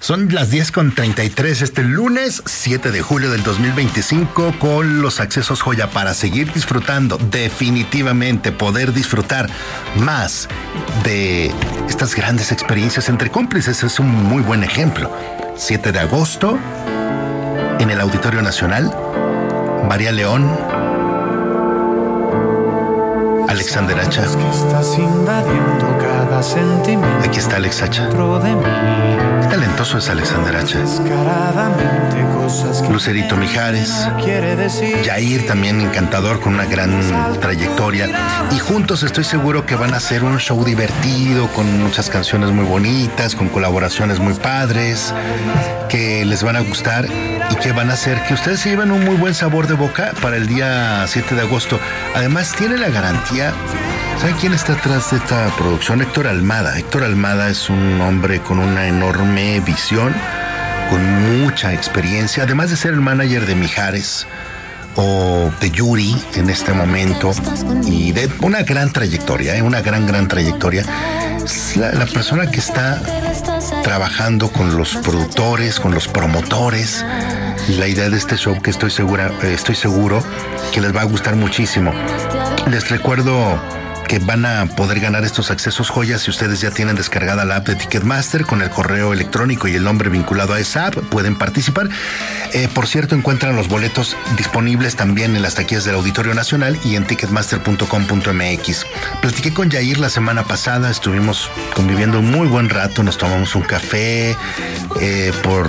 Son las 10:33 este lunes 7 de julio del 2025 con los accesos Joya para seguir disfrutando, definitivamente poder disfrutar más de estas grandes experiencias entre cómplices. Es un muy buen ejemplo. 7 de agosto en el Auditorio Nacional, María León, Alexander Hacha. Aquí está Alex Hacha. Qué talentoso es Alexander Hacha. Lucerito Mijares. Yair, también encantador, con una gran trayectoria. Y juntos estoy seguro que van a hacer un show divertido, con muchas canciones muy bonitas, con colaboraciones muy padres, que les van a gustar y que van a hacer que ustedes se lleven un muy buen sabor de boca para el día 7 de agosto. Además, tiene la garantía. ¿Saben quién está atrás de esta producción? Héctor Almada. Héctor Almada es un hombre con una enorme visión, con mucha experiencia, además de ser el manager de Mijares o de Yuri en este momento, y de una gran trayectoria, una gran trayectoria. Es la persona que está trabajando con los productores, con los promotores. La idea de este show que estoy seguro que les va a gustar muchísimo. Les recuerdo que van a poder ganar estos accesos Joya si ustedes ya tienen descargada la app de Ticketmaster con el correo electrónico y el nombre vinculado a esa app. Pueden participar. Por cierto, encuentran los boletos disponibles también en las taquillas del Auditorio Nacional y en ticketmaster.com.mx. Platiqué con Yair la semana pasada, estuvimos conviviendo un muy buen rato, nos tomamos un café por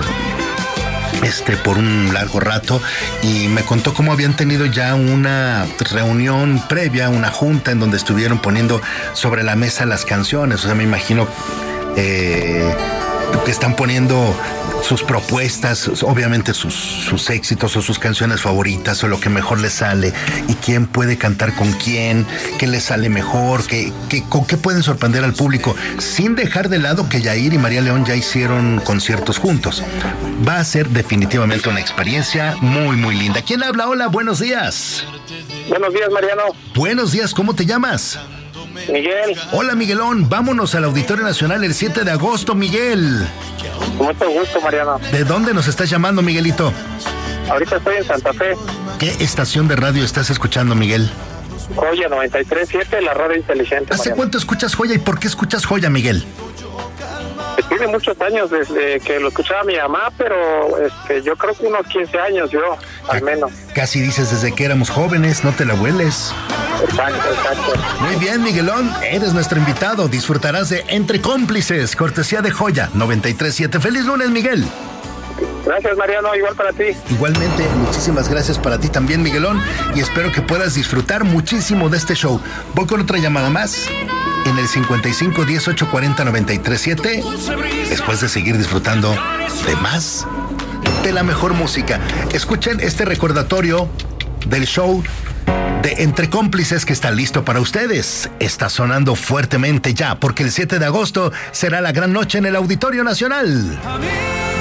un largo rato, y me contó cómo habían tenido ya una reunión previa, una junta en donde estuvieron poniendo sobre la mesa las canciones. O sea, me imagino que están poniendo sus propuestas, obviamente sus éxitos o sus canciones favoritas o lo que mejor les sale, y quién puede cantar con quién, qué les sale mejor, con qué pueden sorprender al público, sin dejar de lado que Yair y María León ya hicieron conciertos juntos. Va a ser definitivamente una experiencia muy linda. ¿Quién habla? Hola, buenos días. Buenos días, Mariano. Buenos días, ¿cómo te llamas? Miguel. Hola, Miguelón, vámonos al Auditorio Nacional el 7 de agosto, Miguel. Con mucho gusto, Mariano. ¿De dónde nos estás llamando, Miguelito? Ahorita estoy en Santa Fe. ¿Qué estación de radio estás escuchando, Miguel? Joya 93.7, la radio inteligente. ¿Hace cuánto escuchas Joya y por qué escuchas Joya, Miguel? Tiene muchos años desde que lo escuchaba mi mamá, pero yo creo que unos 15 años yo, al menos. Casi dices desde que éramos jóvenes, no te la hueles. Exacto. Muy bien, Miguelón, eres nuestro invitado. Disfrutarás de Entre Cómplices, cortesía de Joya 93.7. ¡Feliz lunes, Miguel! Gracias, Mariano, igual para ti. Igualmente, muchísimas gracias para ti también, Miguelón, y espero que puedas disfrutar muchísimo de este show. Voy con otra llamada más en el 55 18 40 93 7, después de seguir disfrutando de más de la mejor música. Escuchen este recordatorio del show de Entre Cómplices que está listo para ustedes. Está sonando fuertemente ya, porque el 7 de agosto será la gran noche en el Auditorio Nacional.